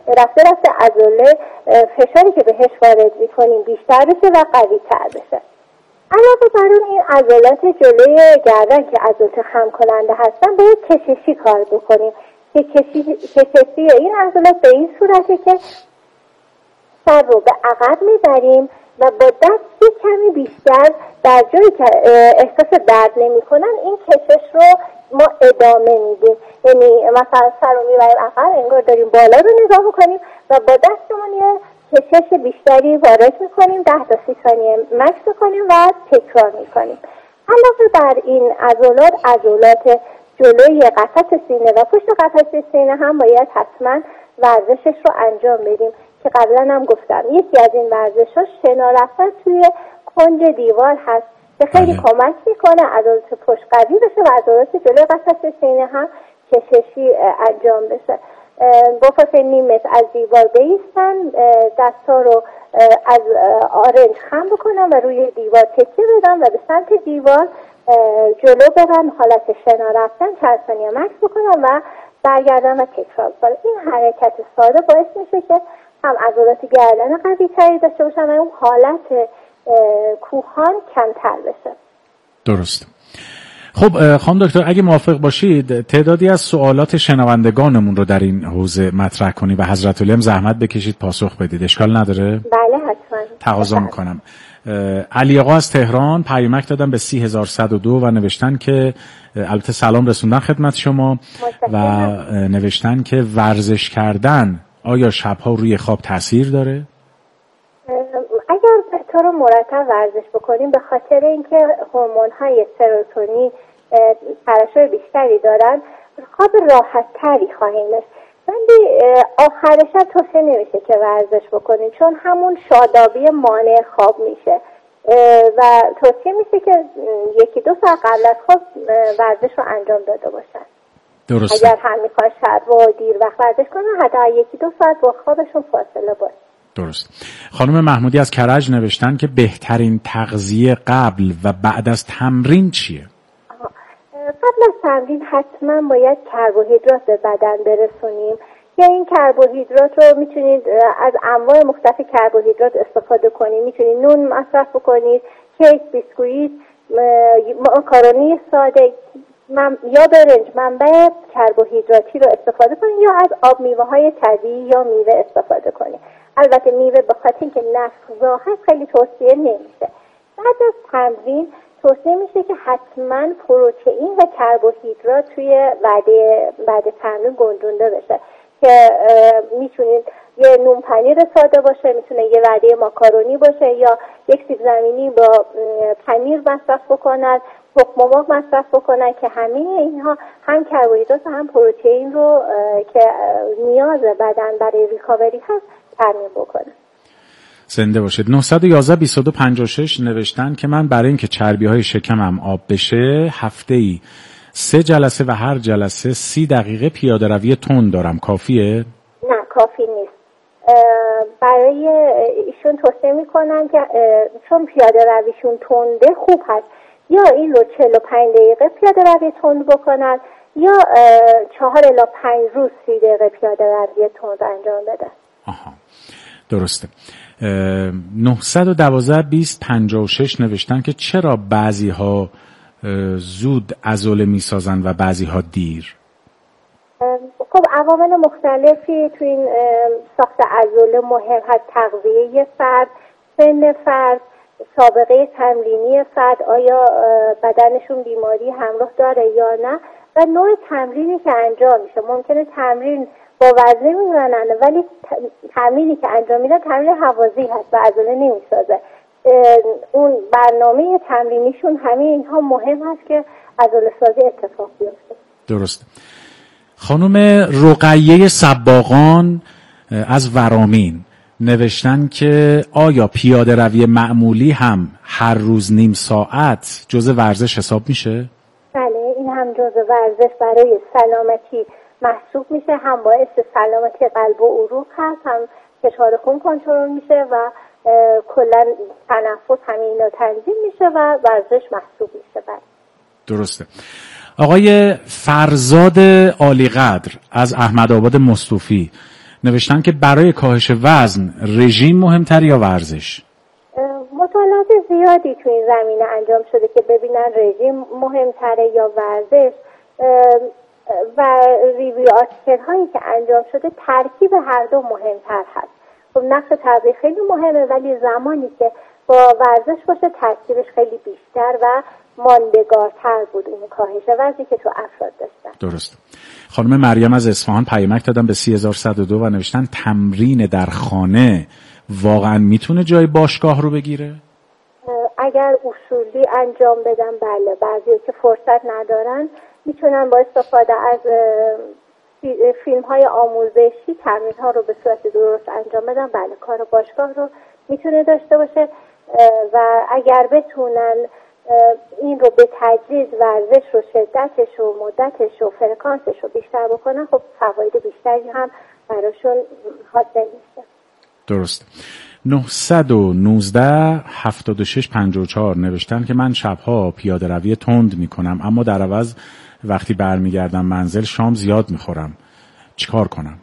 رفته عضله فشاری که بهش وارد میکنیم بیشتر بشه و قوی تر بشه. علاوه بر اون این عضلات جلوی گردن که عضلات خم کننده هستن باید کششی کار بکنیم که کششی این عضلات به این صورته که سر رو به عقب میبریم و با دست کمی بیشتر در جایی که احساس درد نمی کنن این کشش رو ما ادامه میدیم. یعنی مثلا سر رو میبریم عقب انگار داریم بالا رو نگاه میکنیم و با دستمون یه کشش بیشتری وارد میکنیم 10 تا 30 ثانیه مکس میکنیم و تکرار میکنیم. علاوه بر این عضلات جلوی قفس سینه و پشت قفس سینه هم باید حتما ورزشش رو انجام بدیم که قبلا هم گفتم یکی از این ورزش‌ها شنا رفتن توی کنج دیوار هست که خیلی کمک میکنه عضلات پشت قوی بشه و عضلات جلوی قفس سینه هم کششی انجام بشه. با فاصله نیم متر از دیوار بایستن، دستا رو از آرنج خم بکنن و روی دیوار تکیه بدن و به سمت دیوار جلو برن، حالت شنا رفتن چند ثانیه مکس بکنن و برگردن و تکرار کنن. این حرکت ساده باعث میشه که هم عضلات گردن قوی تری داشته باشن و اون حالت کوهان کمتر بشه. درست. خب خانم دکتر اگه موافق باشید تعدادی از سوالات شنوندگانمون رو در این حوزه مطرح کنی و حضرت علی هم زحمت بکشید پاسخ بدید. اشکال نداره؟ بله حتما. تقاضا میکنم. علی آقا از تهران پیامک دادن به 30102 و نوشتن که البته سلام رسوندن خدمت شما و نوشتن که ورزش کردن آیا شبها روی خواب تاثیر داره؟ اگر به طور مرتب ورزش بکنیم به خاطر اینکه هورمون‌های سروتونین ترشح بیشتری دارن خواب راحت تری خواهیم داشت. ولی آخر شب توصیه نمیشه که ورزش بکنیم چون همون شادابی مانع خواب میشه و توصیه میشه که 1-2 ساعت قبل از خواب ورزش رو انجام داده باشن. درسته. اگر هم میخوان شب و دیر وقت ورزش کنن حتی 1-2 ساعت با خوابشون فاصله باشه. درست. خانم محمودی از کرج نوشتن که بهترین تغذیه قبل و بعد از تمرین چیه؟ قبل از تمرین حتما باید کربوهیدرات به بدن برسونیم. یا این کربوهیدرات رو میتونید از انواع مختلف کربوهیدرات استفاده کنید. میتونید نون مصرف بکنید، کیک، بیسکویت، ماکارونی ساده یا برنج منبع کربوهیدراتی رو استفاده کنید یا از آب میوه‌های طبیعی یا میوه استفاده کنید. البته میوه به خاطر اینکه نفخ‌زا هست خیلی توصیه نمیشه. بعد از تمرین توصیه میشه که حتما پروتئین و کربوهیدرات توی بعد تمرین گنجونده بشه که میتونید یه نون پنیر ساده باشه، میتونه یه وعده ماکارونی باشه یا یک سیب زمینی با پنیر مصرف بکنن، تخم مرغ مصرف بکنن که همه اینها هم کربوهیدرات و هم پروتئین رو که نیاز بدن برای ریکاوری هست تامین بکنه. زنده باشید. 911-2256 نوشتن که من برای اینکه چربی‌های شکمم آب بشه هفته‌ای 3 جلسه و هر جلسه 30 دقیقه پیاده روی تند دارم. کافیه؟ نه کافی نیست. برای ایشون توصیه میکنن که چون پیاده رویشون تنده خوب هست یا این رو 45 دقیقه پیاده روی تند بکنن یا 4 الی 5 روز 30 دقیقه پیاده روی تند انجام بدن. آها درسته. 912-2056 نوشتن که چرا بعضی ها زود عضله می سازن و بعضی ها دیر؟ خب عوامل مختلفی تو این ساخت عضله مهم هست. تغذیه فرد، سن فرد، سابقه تمرینی فرد، آیا بدنشون بیماری همراه داره یا نه و نوع تمرینی که انجام میشه. ممکنه تمرین با وزنه میزنن ولی تمرینی که انجام میدن تمرین هوازی هست و عضله نمیسازه. اون برنامه تمرینیشون همه اینها مهم هست که عضله سازی اتفاق بیفته. درست. خانم رقیه صباغان از ورامین نوشتن که آیا پیاده روی معمولی هم هر روز نیم ساعت جزء ورزش حساب میشه؟ بله این هم جزء ورزش برای سلامتی محسوب میشه. هم باعث سلامتی قلب و عروق هست، هم فشار خون کنترل میشه و کلا تنفس همین اینا تنظیم میشه و ورزش محسوب میشه. بله درسته. آقای فرزاد عالیقدر از احمدآباد مصطفی نوشتن که برای کاهش وزن رژیم مهمتر یا ورزش؟ مطالعات زیادی تو این زمینه انجام شده که ببینن رژیم مهمتره یا ورزش و ریویو آرتیکل هایی که انجام شده ترکیب هر دو مهمتر هست. خب نقش تغذیه خیلی مهمه، ولی زمانی که با ورزش باشه ترکیبش خیلی بیشتر و ماندگارتر بود این کاهش وزنی که تو افراد داشتن. درست. خانم مریم از اصفهان پیامک دادن به 3102 و نوشتن تمرین در خانه واقعا میتونه جای باشگاه رو بگیره؟ اگر اصولی انجام بدن بله، بعضی که فرصت ندارن میتونن با استفاده از فیلم های آموزشی تمرین ها رو به صورت درست انجام بدن. بله، کار باشگاه رو میتونه داشته باشه و اگر بتونن این رو به تدریج ورزش رو شدتش و مدتش و فرکانسش رو بیشتر بکنن، خب فواید بیشتری هم براشون حاصل میشه. درست. 919 76 54 نوشتن که من شبها پیاده روی تند میکنم اما در عوض وقتی برمیگردم منزل شام زیاد میخورم، چیکار کنم؟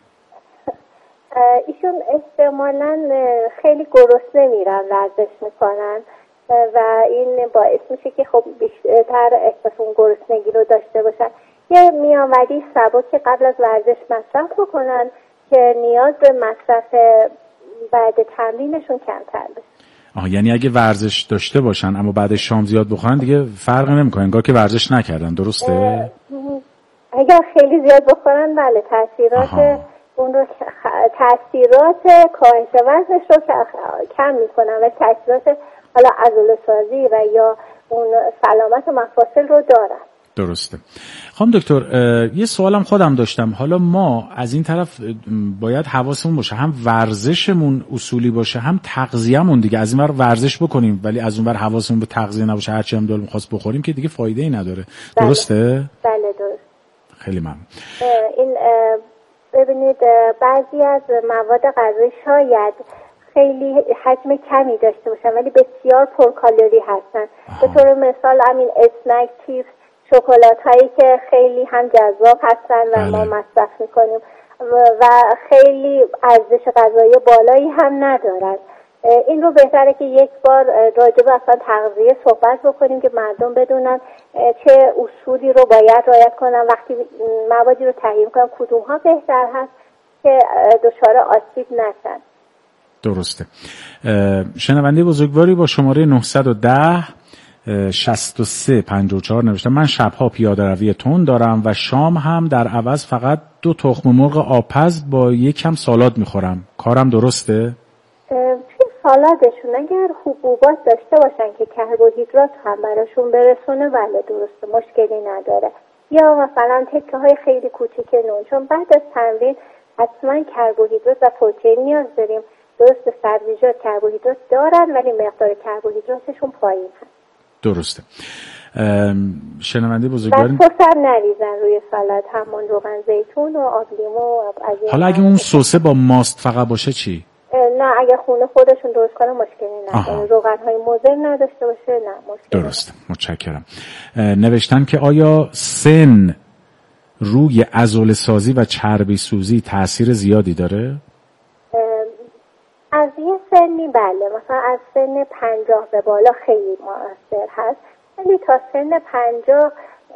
ایشون احتمالاً خیلی گرسنه میرن ورزش میکنن و این باعث میشه که خب بیشتر احساس اون گرسنگی رو داشته باشن. یه میانوری سبک قبل از ورزش مصرف بکنن که نیاز به مصرف بعد تمرینشون کمتر بشه. یعنی اگه ورزش داشته باشن اما بعد شام زیاد بخورن دیگه فرق نمیکنه، انگار که ورزش نکردن. درسته؟ اگر خیلی زیاد بخورن بله تاثیرات اون رو تاثیرات کاهش وزنش رو کم میکنن و تاثیرات حالا عضله‌سازی و یا اون سلامت و مفاصل رو دارن. درسته. خانم دکتر یه سوالم خودم داشتم، حالا ما از این طرف باید حواسمون باشه هم ورزشمون اصولی باشه هم تغذیه‌مون دیگه. از این ور ورزش بکنیم ولی از اون ور حواسمون به تغذیه نباشه، هرچی هم دلمون خواست بخوریم که دیگه فایده‌ای نداره. بله. درسته؟ بله درست. خیلی ممنون. این ببینید بعضی از مواد غذایی شاید خیلی حجم کمی داشته باشن ولی بسیار پرکالری هستن. به طور مثال همین اسنک، چیپس، شکلات هایی که خیلی هم جذاب هستن و ما مصرف میکنیم و خیلی ارزش غذایی بالایی هم ندارن. این رو بهتره که یک بار راجع به اصلا تغذیه صحبت بکنیم که مردم بدونن چه اصولی رو باید رعایت کنن وقتی موادی رو تهیه میکنن، کدوم ها بهتر هست که دچار آسیب نشن. درسته. شنونده بزرگواری با شماره 910 63 54 نوشته من شبها پیاده روی تند دارم و شام هم در عوض فقط 2 تخم مرغ آبپز با یکم سالاد میخورم، کارم درسته؟ سالادشون اگر حبوبات داشته باشن که کربوهیدرات هم براشون برسونه بله درسته، مشکلی نداره. یا مثلا تکه های خیلی کوچیک نون، چون بعد از تمرین حتما کربوهیدرات و پروتئین نیاز داریم. درسته سبزیجات کربوهیدرات دارن ولی مقدار کربوهیدراتشون پایین هست. درسته. شنونده بزرگوار سس نریزن روی سالاد، همون روغن زیتون و آب لیمو. حالا اگه اون سسه با ماست فقط باشه چی؟ نه اگه خونه خودشون درست کنه مشکلی نداره. روغن های مضر نداشته باشه نه مشکلی. درسته، متشکرم. نوشتن که آیا سن روی عضله سازی و چربی سوزی تأثیر زیادی داره؟ از یه سنی بله، مثلا از سن 50 به بالا خیلی مؤثر هست ولی تا سن 50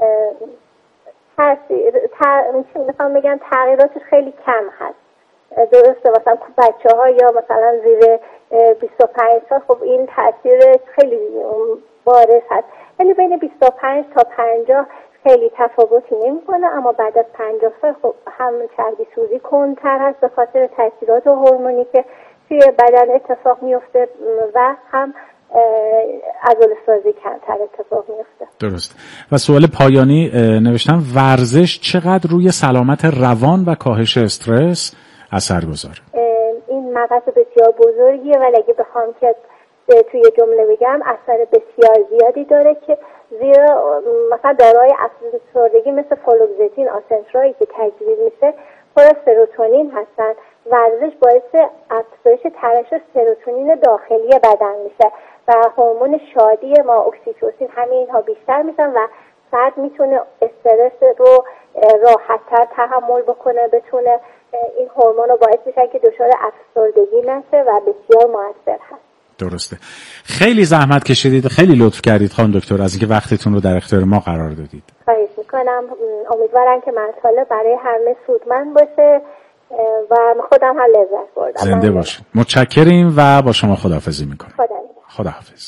میخوام بگم تغییراتش خیلی کم هست. درسته مثلا بچه ها یا مثلا زیر 25 سال خب این تاثیرش خیلی بارز هست ولی بین 25 تا 50 خیلی تفاوتی نمیکنه، اما بعد از 50 سال خب هم چربی سوزی کمتر هست به خاطر تاثیرات هورمونی که توی بدن اتفاق میفته و هم عضله سازی کمتر اتفاق میفته. درست. و سوال پایانی نوشتم ورزش چقدر روی سلامت روان و کاهش استرس اثر گذاره؟ این مبحث بسیار بزرگیه ولی اگه بخوام که توی جمله بگم اثر بسیار زیادی داره که زیرا مثلا داروهای افسردگی مثل فلوکزتین، آسنترایی که تجویز میشه پر از سروتونین هستن. ورزش باعث افزایش ترشح سروتونین داخلی بدن میشه و هورمون شادی ما اکسیتوسین، همه اینها بیشتر میشن و فرد میتونه استرس رو راحت‌تر تحمل بکنه، بتونه این هورمون رو باعث میشن که دچار افسردگی نشه و بسیار موثر هست. درسته. خیلی زحمت کشیدید، خیلی لطف کردید خانم دکتر از اینکه وقتتون رو در اختیار ما قرار دادید. خواهش میکنم. امیدوارم که مطالب برای همه سودمند باشه و خودم هم لذت بردم. زنده باشید. متشکریم و با شما خداحافظی میکنم. خداحافظ.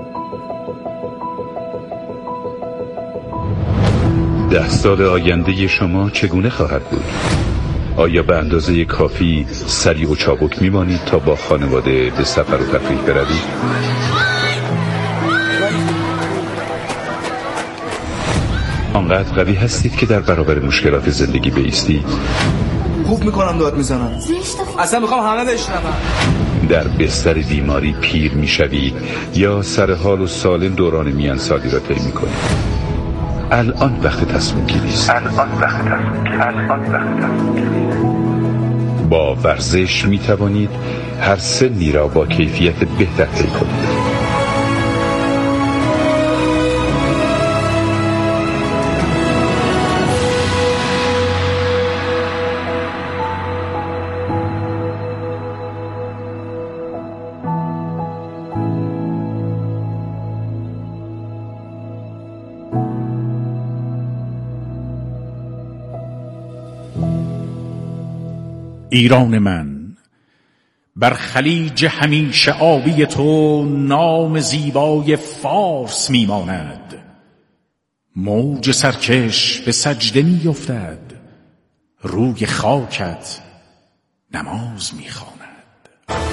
10 سال آینده شما چگونه خواهد بود؟ آیا به اندازه کافی سریع و چابک میمانید تا با خانواده به سفر و تفریح بروید؟ آنقدر قوی هستید که در برابر مشکلات زندگی بایستید؟ خوب میکنم داد میزنم، اصلا میخوام همه بشنون. در بستر بیماری پیر میشوید یا سر حال و سالم دوران میانسالی را طی میکنید؟ الان وقت تصمیم گیری است. با ورزش می توانید هر سنی را با کیفیت بهتر طی کنید. ایران من، بر خلیج همیشه آبی تو نام زیبای فارس میماند. موج سرکش به سجده میافتد، روی خاکت نماز میخواند.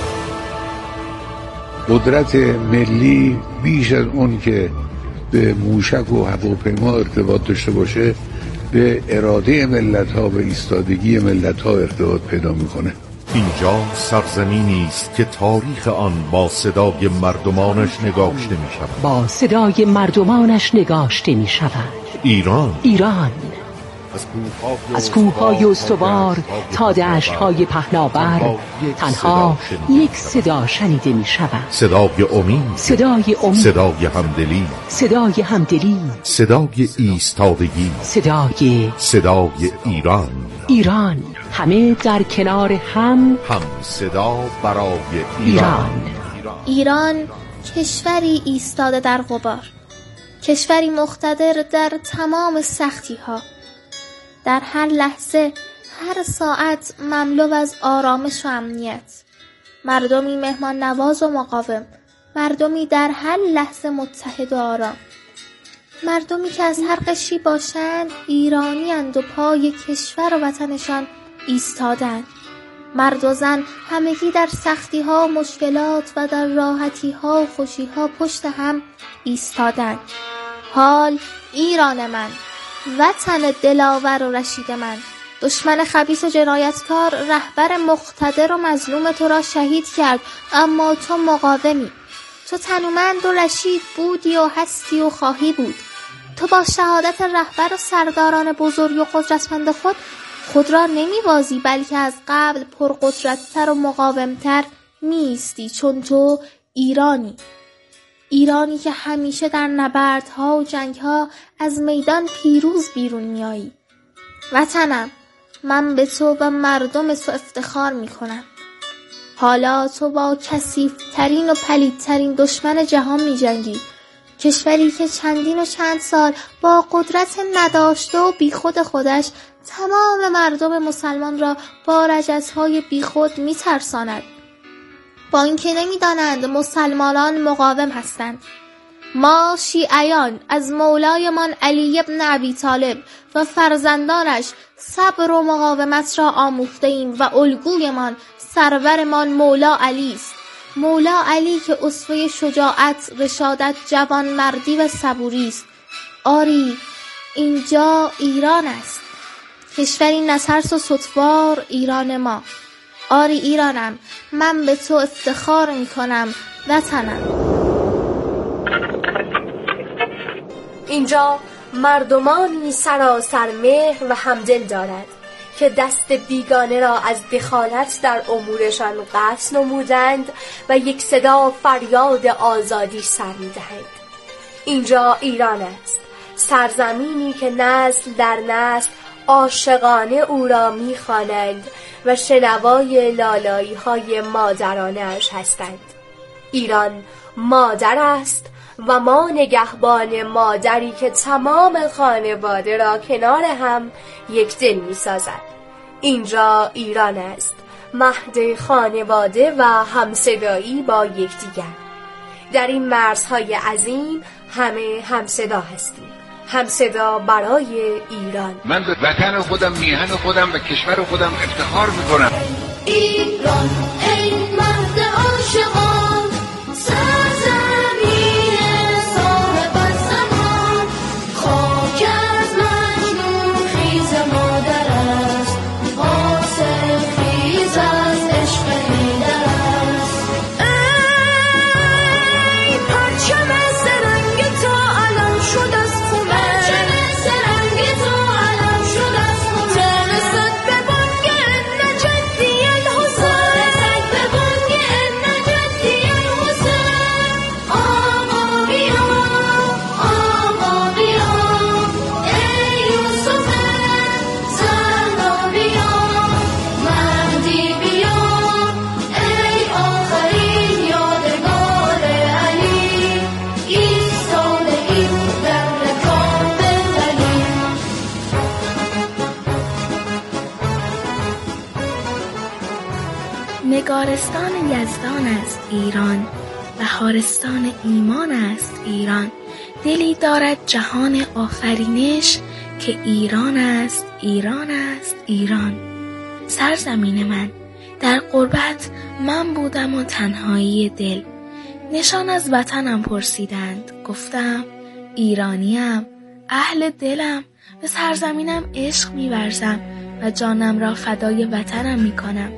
قدرت ملی بیش از اون که به موشک و هواپیما ارتباط داشته باشه، به اراده ملت‌ها و ایستادگی ملت‌ها ارتباط پیدا می‌کنه. اینجا سرزمینی است که تاریخ آن با صدای مردمانش نگاشته می‌شود. با صدای مردمانش نگاشته می‌شود. ایران از کوه‌های استوار تا دشت‌های پهناور تنها یک صدا شنیده می‌شود. صدای امید، صدای همدلی، صدای ایستادگی، صدای ایران. همه در کنار هم صدا برای ایران کشوری ایستاده در غبار، کشوری مقتدر در تمام سختی‌ها، در هر لحظه، هر ساعت مملو از آرامش و امنیت. مردمی مهمان نواز و مقاوم، مردمی در هر لحظه متحد و آرام. مردمی که از هر قشری باشند ایرانی اند و پای کشور و وطنشان ایستادند. مرد و زن همگی در سختی ها و مشکلات و در راحتی ها و خوشی ها پشت هم ایستادند. حال ایران من، وطن دلاور و رشید من، دشمن خبیث و جنایتکار رهبر مقتدر و مظلوم تو را شهید کرد، اما تو مقاومی. تو تنومند و رشید بودی و هستی و خواهی بود. تو با شهادت رهبر و سرداران بزرگ و قدرتمند خود را نمی‌بازی، بلکه از قبل پرقدرت‌تر و مقاومتر می‌ایستی، چون تو ایرانی که همیشه در نبردها و جنگها از میدان پیروز بیرون میایی. وطنم، من به تو و مردم تو افتخار میکنم. حالا تو با کثیف‌ترین و پلیدترین دشمن جهان میجنگی، کشوری که چندین و چند سال با قدرت نداشته و بیخود خودش تمام مردم مسلمان را با رجزهای بیخود میترساند، با اینکه نمیدانند مسلمانان مقاوم هستند. ما شیعیان از مولایمان علی ابن ابی طالب و فرزندانش صبر و مقاومت را آموخته ایم و الگویمان سرورمان مولا علی است. مولا علی که اسوه شجاعت، رشادت، جوانمردی و صبوری است. آری اینجا ایران است، کشوری نترس و ستوار ایران ما. آری ایرانم، من به تو افتخار میکنم وطنم. اینجا مردمانی سراسر مهر و همدل دارد که دست بیگانه را از دخالت در امورشان قطع نمودند و یک صدا فریاد آزادی سر می‌دهند. اینجا ایران است، سرزمینی که نسل در نسل عاشقانه او را می‌خوانند و شنوای لالایی‌های مادرانه‌اش هستند. ایران مادر است و ما نگهبان مادری که تمام خانواده را کنار هم یک دل می‌سازد. اینجا ایران است، مهد خانواده و همصدایی با یکدیگر. در این مرزهای عظیم همه همصدا هستیم، همصدا برای ایران. من به وطن خودم، میهن خودم و کشور خودم افتخار میکنم. ایران ای مهد عاشقان، سرزمین صاحب الزمان، خاک از مجنون خیز مادر است، حاصل خیز از عشق حیدر است. ای پرچم سرنگ تو علم شد از خونه، پرچم سرنگ تو علم شد از خونه، رسد به بانگ نجدی الحسین، رسد به بانگ نجدی الحسین. آقا بیا، آقا بیا، ای یوسف زهرا بیا، مهدی بیا، ای آخرین یادگار علی، ایستاده ایم در رکاب ولی. نگارستان یزدان است ایران، بهارستان ایمان است ایران. دلی دارد جهان آفرینش که ایران است، ایران است، ایران. سرزمین من، در غربت من بودم و تنهایی دل. نشان از وطنم پرسیدند، گفتم ایرانیم، اهل دلم، به سرزمینم عشق می‌ورزم و جانم را فدای وطنم می‌کنم.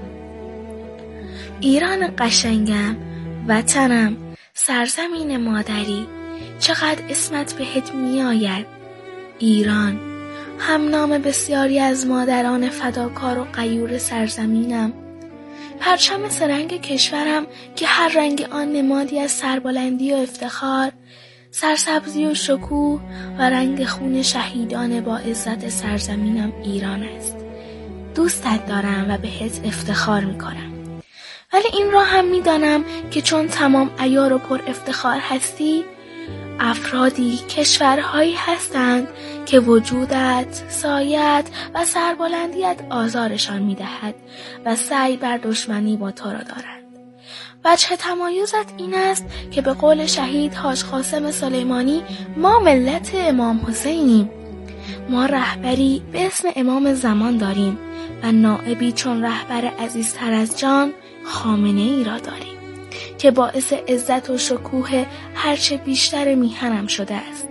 ایران قشنگم، وطنم، سرزمین مادری، چقدر اسمت بهت میآید. ایران، هم نام بسیاری از مادران فداکار و غیور سرزمینم. پرچم سرنگ کشورم که هر رنگ آن نمادی از سربلندی و افتخار، سرسبزی و شکوه و رنگ خون شهیدان با عزت سرزمینم ایران است. دوستت دارم و بهت افتخار میکنم. ولی این را هم میدانم که چون تمام عیار و پر افتخار هستی، افرادی، کشورهایی هستند که وجودت، سایت و سربلندیت آزارشان میدهد و سعی بر دشمنی با تو را دارند. وجه تمایزت این است که به قول شهید حاج قاسم سلیمانی ما ملت امام حسینیم. ما رهبری به اسم امام زمان داریم و نائبی چون رهبر عزیزتر از جان خامنه ای را داریم که باعث عزت و شکوه هرچه بیشتر میهنم شده است.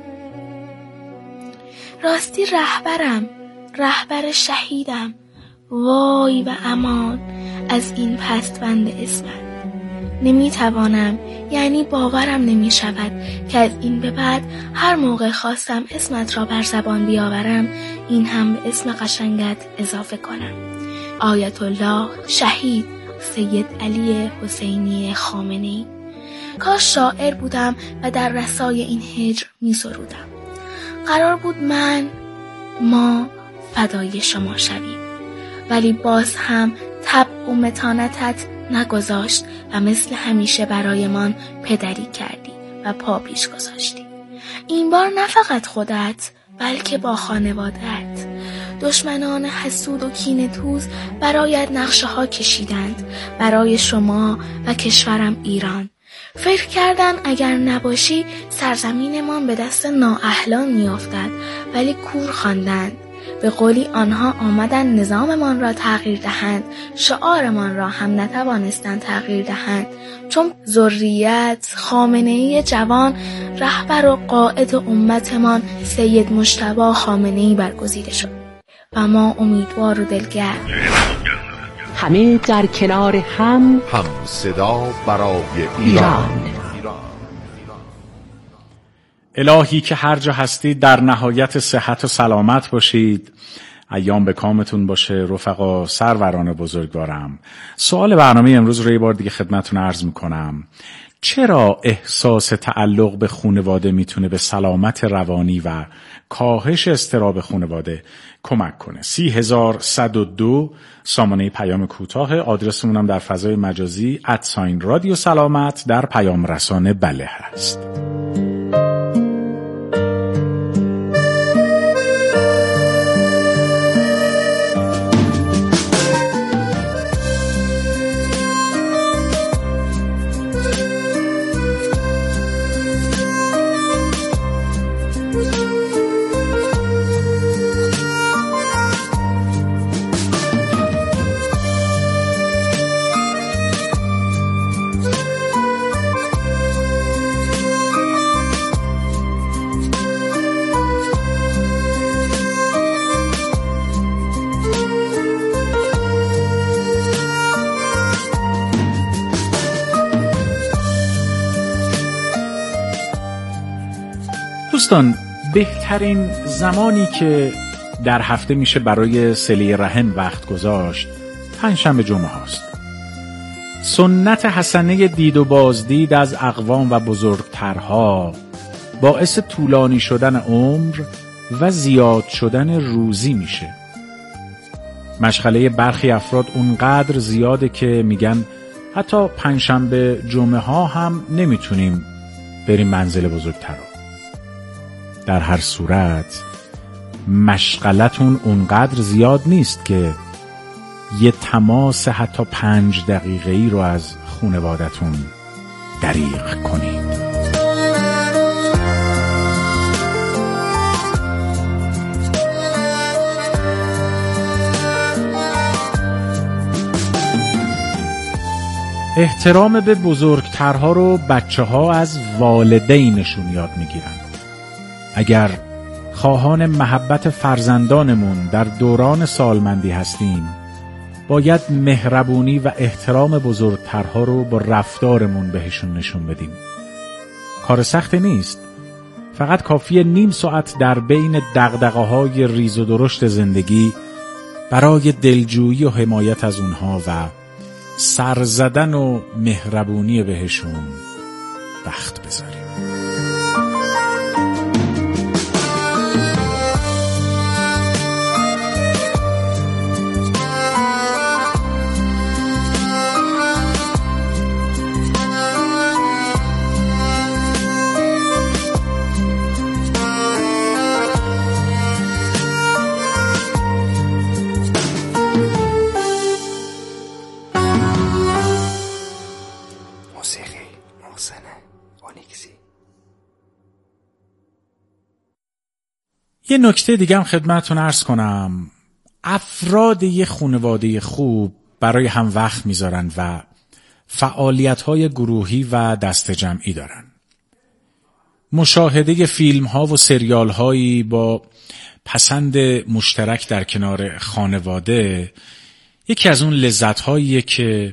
راستی رهبرم، رهبر شهیدم، وای و امان از این پست‌بند اسمت. نمیتوانم، یعنی باورم نمی شود که از این به بعد هر موقع خواستم اسمت را بر زبان بیاورم این هم به اسم قشنگت اضافه کنم. آیت الله شهید سید علی حسینی خامنه‌ای. کاش شاعر بودم و در رسای این هجر می سرودم. قرار بود ما فدای شما شویم، ولی باز هم طبع و متانتت نگذاشت و مثل همیشه برایمان پدری کردی و پا پیش گذاشتی. این بار نه فقط خودت بلکه با خانواده‌ات. دشمنان حسود و کینه‌توز برایت نقشه ها کشیدند، برای شما و کشورم ایران. فکر کردن اگر نباشی سرزمینمان به دست نااهلان میافتد، ولی کور خواندند. به قولی آنها آمدن نظاممان را تغییر دهند، شعارمان را هم نتوانستند تغییر دهند، چون ذریت خامنه‌ای جوان رهبر و قائد امتمان سید مجتبی خامنه‌ای برگزیده شد و ما امیدوار و دلگرم همه در کنار هم صدا برای ایران. الهی که هر جا هستید در نهایت صحت و سلامت باشید ایام به کامتون باشه رفقا سروران بزرگوارم. سوال برنامه امروز رو یه بار دیگه خدمتتون عرض میکنم. چرا احساس تعلق به خانواده میتونه به سلامت روانی و کاهش اضطراب خانواده کمک کنه؟ 3102 سامانه پیام کوتاه، آدرسمون هم در فضای مجازی @رادیو سلامت در پیام رسانه بله هست. دوستان، بهترین زمانی که در هفته میشه برای صله رحم وقت گذاشت پنجشنبه جمعه هاست. سنت حسنه دید و بازدید از اقوام و بزرگترها باعث طولانی شدن عمر و زیاد شدن روزی میشه. مشغله برخی افراد اونقدر زیاده که میگن حتی پنجشنبه جمعه ها هم نمیتونیم بریم منزل بزرگترها. در هر صورت مشغلتون اونقدر زیاد نیست که یه تماس حتی 5 دقیقه‌ای رو از خانوادتون دریغ کنید. احترام به بزرگترها رو بچه‌ها از والدینشون یاد میگیرن. اگر خواهان محبت فرزندانمون در دوران سالمندی هستیم، باید مهربونی و احترام بزرگترها رو با رفتارمون بهشون نشون بدیم. کار سختی نیست، فقط کافیه نیم ساعت در بین دغدغه‌های ریز و درشت زندگی برای دلجویی و حمایت از اونها و سر زدن و مهربونی بهشون وقت بذاریم. یه نکته دیگه هم خدمتتون عرض کنم. افراد یه خانواده خوب برای هم وقت میذارن و فعالیت‌های گروهی و دست جمعی دارن. مشاهده فیلم‌ها و سریال‌هایی با پسند مشترک در کنار خانواده یکی از اون لذت‌هاییه که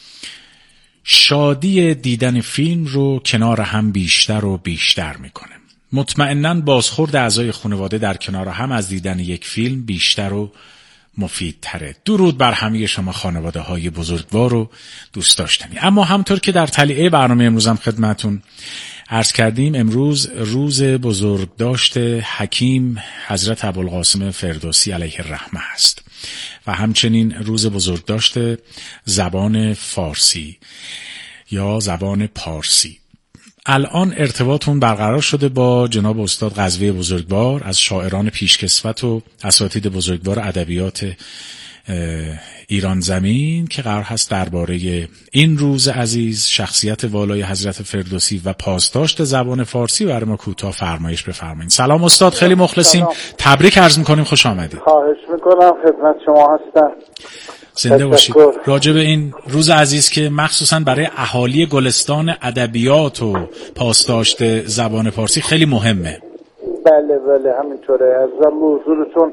شادی دیدن فیلم رو کنار هم بیشتر و بیشتر میکنه. مطمئناً بازخورد اعضای خانواده در کنار هم از دیدن یک فیلم بیشتر و مفیدتره. درود بر همه شما خانواده های بزرگوار و دوست داشتنی. اما همطور که در تلیعه برنامه امروز هم خدمتون عرض کردیم، امروز روز بزرگداشت حکیم حضرت ابوالقاسم فردوسی علیه الرحمه است و همچنین روز بزرگداشت زبان فارسی یا زبان پارسی. الان ارتباطون برقرار شده با جناب استاد قزوی بزرگوار از شاعران پیشکسوت و اساتید بزرگوار ادبیات ایران زمین که قرار هست درباره این روز عزیز، شخصیت والای حضرت فردوسی و پاسداشت زبان فارسی برای ما کوتاه فرمایش بفرمایید. سلام استاد، خیلی مخلصیم. تبریک عرض میکنیم، خوش آمدید. خواهش میکنم، خدمت شما هستم. زنده باشید. راجع به این روز عزیز که مخصوصا برای اهالی گلستان ادبیات و پاسداشت زبان فارسی خیلی مهمه. بله بله همینطوره. عرضم به حضورتون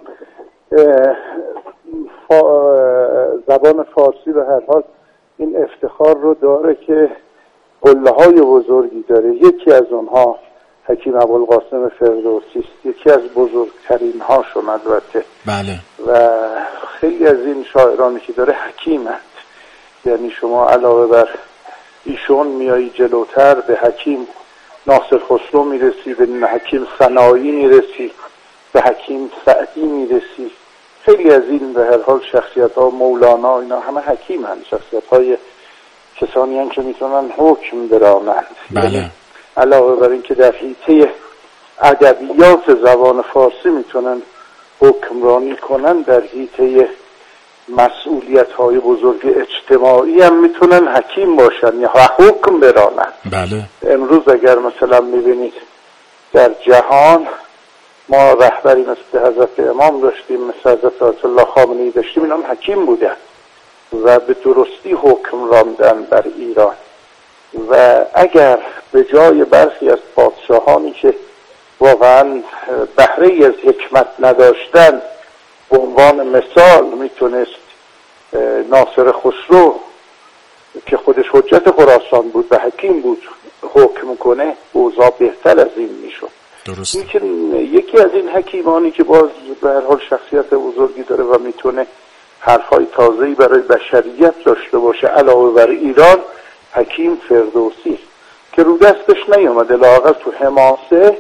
زبان فارسی به هر حال این افتخار رو داره که قله‌های بزرگی داره. یکی از اونها حکیم ابوالقاسم فردوسی است، یکی از بزرگترین هاشون البته. بله. و خیلی از این شاعرانی که داره حکیمند، یعنی شما علاوه بر ایشون میایی جلوتر به حکیم ناصر خسرو میرسی، به حکیم سنایی میرسی، به حکیم سعدی میرسی. خیلی از این به هر حال شخصیت ها، مولانا، اینا همه حکیم هستند، شخصیت های کسانی هستند که میتونن حکم برانند. بله. علاوه بر این که در حیطه ادبیات زبان فارسی میتونن حکمرانی کنن، در حیطه مسئولیت های بزرگ اجتماعی هم میتونن حکیم باشن یا حکم برانن. بله. امروز اگر مثلا میبینید در جهان ما رهبری مثل حضرت امام داشتیم، مثل حضرت آیت الله خامنه‌ای داشتیم، اینا هم حکیم بودن و به درستی حکم راندن بر ایران. و اگر به جای برخی از پادشاهانی که واقعا بهره از حکمت نداشتن، به عنوان مثال میتونست ناصر خسرو که خودش حجت خراسان بود و حکیم بود حکم کنه، اوضاع بهتر از این میشد. درست. یکی از این حکیمانی که باز به هر حال شخصیت بزرگی داره و میتونه حرفای تازه‌ای برای بشریت داشته باشه علاوه بر ایران، حکیم فردوسی که رو دستش نیامده، لااقل تو حماسه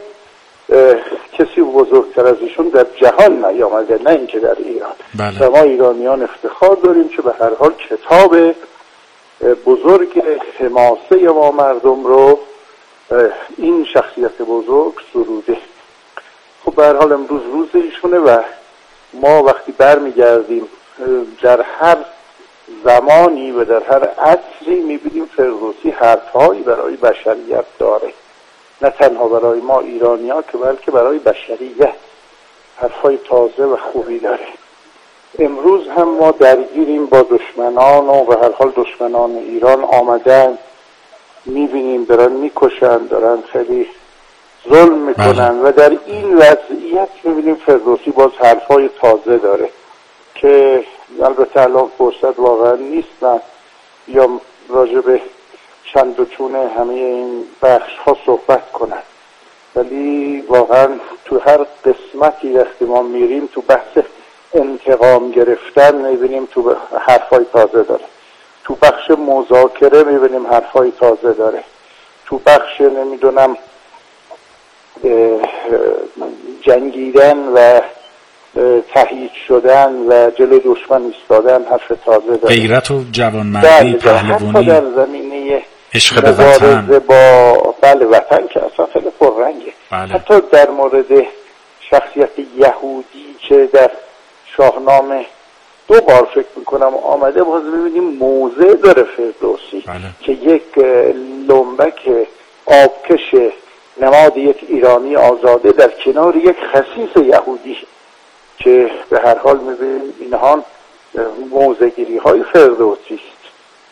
کسی بزرگتر از ایشون در جهان نیامده، نه اینکه در ایران. بله. و ما ایرانیان افتخار داریم که به هر حال کتاب بزرگ حماسه ما مردم رو این شخصیت بزرگ سروده. خب به هر حال امروز روز ایشونه و ما وقتی برمیگردیم در هر زمانی و در هر عصری میبینیم فردوسی حرفهایی برای بشریت داره، نه تنها برای ما ایرانی‌ها که بلکه برای بشریت حرفای تازه و خوبی داره. امروز هم ما درگیریم با دشمنان و به هر حال دشمنان ایران آمدن، میبینیم دارن میکشن، دارن خیلی ظلم میکنن و در این وضعیت میبینیم فردوسی باز حرفای تازه داره که البته الان فرصت واقعا نیست نه یا راجع به چند و چون همه این بخش ها صحبت کنن، ولی واقعا تو هر قسمتی وقتی ما میریم تو بحث انتقام گرفتن میبینیم تو حرفای تازه داره، تو بخش مذاکره میبینیم حرفای تازه داره، تو بخش نمیدونم جنگیدن و تهیید شدن و جلوی دشمن ایستادن حرف تازه داره. غیرت و جوانمردی، پهلوانی، حتی در زمینه عشق به وطن، با وطن که اصلا خیلی پررنگه. بله. حتی در مورد شخصیت یهودی که در شاهنامه 2 بار فکر میکنم آمده، باز ببینیم موضع داره فردوسی. بله. که یک لنبک آبکش نماد یک ایرانی آزاده در کنار یک خسیس یهودی که به هر حال میبینیم اینها موضع‌گیری های فردوسی است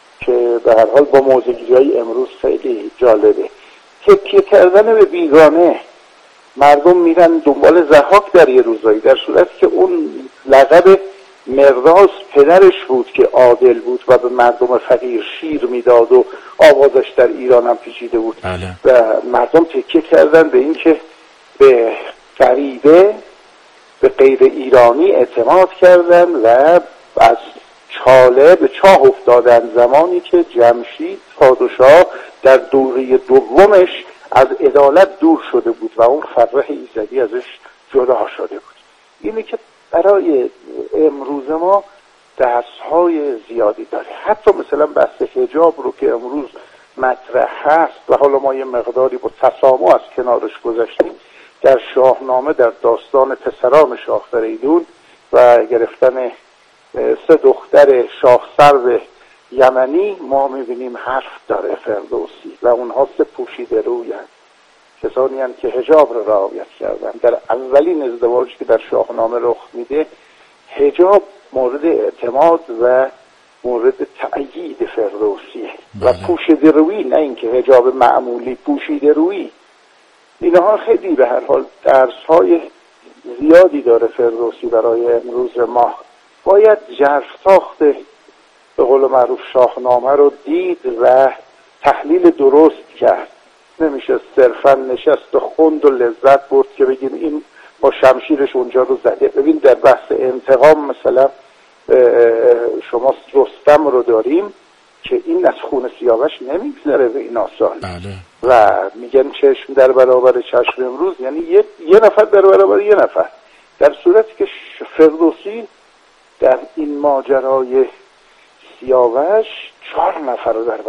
که به هر حال با موضع‌گیری های امروز خیلی جالبه. تکیه کردن به بیگانه، مردم میرن دنبال ضحاک در یه روزایی، در صورتی که اون لقب مرداس پدرش بود که عادل بود و به مردم فقیر شیر میداد و آوازش در ایران هم پیچیده بود. بله. و مردم تکیه کردن به این که به غریبه، به غیر ایرانی اعتماد کردن و از چاله به چاه افتادن، زمانی که جمشید پادشاه در دوره دومش از عدالت دور شده بود و اون فرح ایزدی ازش جدا شده بود. اینی که برای امروز ما درس‌های زیادی داره. حتی مثلا بحث حجاب رو که امروز مطرح هست و حالا ما یه مقداری با تسامح از کنارش گذاشتیم، در شاهنامه در داستان پسران شاه فریدون و گرفتن 3 دختر شاه سرو یمنی ما میبینیم حرف داره فردوسی و اونها 3 پوشیده روی هست، کسانی هم که حجاب رو رعایت کردن. در اولین ازدواجی که در شاهنامه رخ میده، حجاب مورد اعتماد و مورد تأیید فردوسیه و پوشیده روی، نه اینکه حجاب معمولی، پوشیده روی. اینها خیلی به هر حال درس‌های زیادی داره فردوسی برای امروز ما. باید ژرف ساخت به قول معروف شاهنامه رو دید و تحلیل درست کرد نمیشه صرفا نشست و خوند و لذت برد که بگیم این با شمشیرش اونجا رو زده. ببین در بحث انتقام مثلا شما رستم رو داریم که این از خون سیاوش نمیگذره به این آثار. بله. و میگن چشم در برابر چشم امروز، یعنی یه نفر در برابر یه نفر، در صورتی که فردوسی در این ماجرای سیاوش 4 نفر رو در